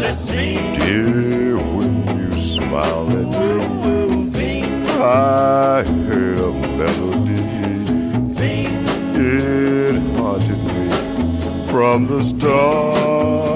Dear, when you smile at me, I heard a melody. It haunted me from the start.